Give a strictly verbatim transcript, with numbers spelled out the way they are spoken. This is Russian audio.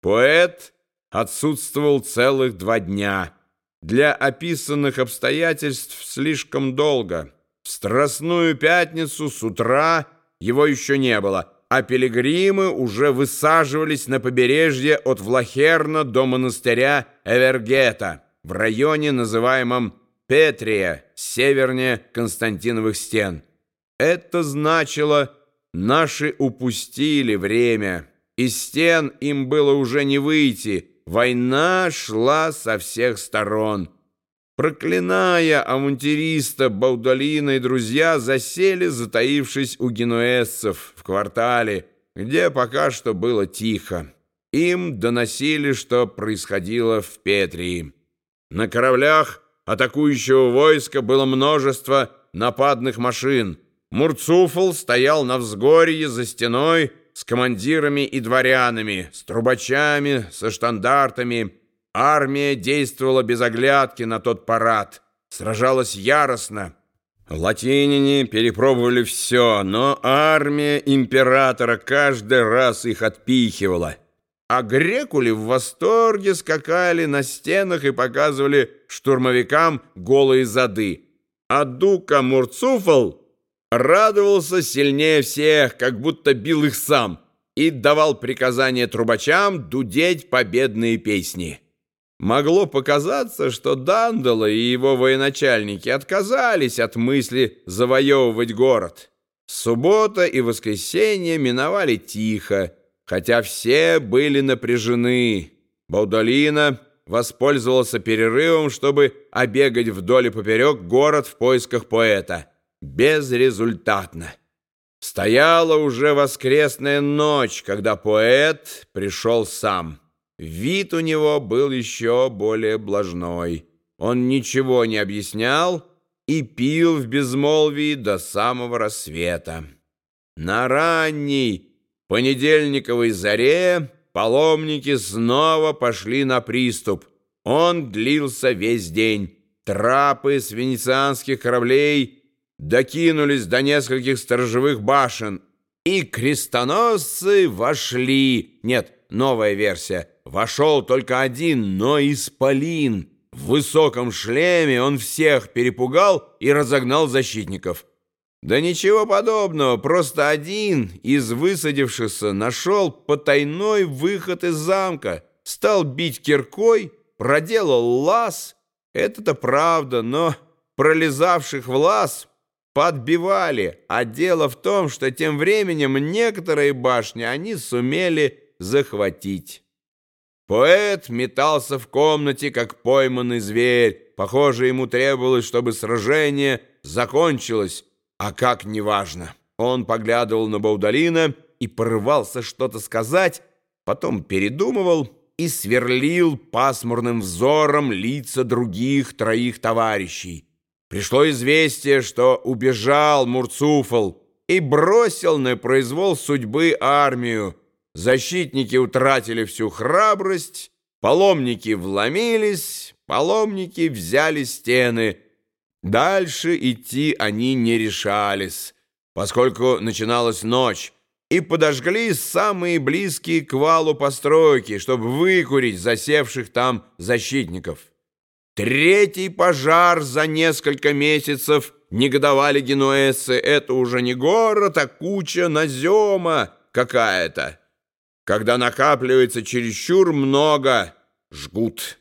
Поэт отсутствовал целых два дня. Для описанных обстоятельств слишком долго. В Страстную пятницу с утра его еще не было, а пилигримы уже высаживались на побережье от Влахерна до монастыря Эвергета в районе, называемом Петрия, севернее Константиновых стен. Это значило, наши упустили время. Из стен им было уже не выйти. Война шла со всех сторон. Проклиная авантюриста, Баудолина и друзья засели, затаившись у генуэзцев в квартале, где пока что было тихо. Им доносили, что происходило в Петрии. На кораблях атакующего войска было множество нападных машин. Мурцуфл стоял на взгорье за стеной с командирами и дворянами, с трубачами, со штандартами. Армия действовала без оглядки на тот парад, сражалась яростно. Латиняне перепробовали все, но армия императора каждый раз их отпихивала. А грекули в восторге скакали на стенах и показывали штурмовикам голые зады. А дука Мурцуфл радовался сильнее всех, как будто бил их сам, и давал приказания трубачам дудеть победные песни. Могло показаться, что Дандало и его военачальники отказались от мысли завоевывать город. Суббота и воскресенье миновали тихо, хотя все были напряжены. Баудолина воспользовался перерывом, чтобы обегать вдоль и поперек город в поисках поэта. Безрезультатно. Стояла уже воскресная ночь, когда поэт пришел сам. Вид у него был еще более блажной. Он ничего не объяснял и пил в безмолвии до самого рассвета. На ранней понедельниковой заре паломники снова пошли на приступ. Он длился весь день. Трапы с венецианских кораблей докинулись до нескольких сторожевых башен, и крестоносцы вошли. Нет, новая версия. Вошел только один, но исполин. В высоком шлеме он всех перепугал и разогнал защитников. Да ничего подобного, просто один из высадившихся нашел потайной выход из замка, стал бить киркой, проделал лаз. Это-то правда, но пролезавших в лаз подбивали, а дело в том, что тем временем некоторые башни они сумели захватить. Поэт метался в комнате, как пойманный зверь. Похоже, ему требовалось, чтобы сражение закончилось, а как неважно. Он поглядывал на Баудолина и порывался что-то сказать, потом передумывал и сверлил пасмурным взором лица других троих товарищей. Пришло известие, что убежал Мурцуфл и бросил на произвол судьбы армию. Защитники утратили всю храбрость, паломники вломились, паломники взяли стены. Дальше идти они не решались, поскольку начиналась ночь, и подожгли самые близкие к валу постройки, чтобы выкурить засевших там защитников. Третий пожар за несколько месяцев, негодовали генуэзцы. Это уже не город, а куча назема какая-то. Когда накапливается чересчур много, жгут.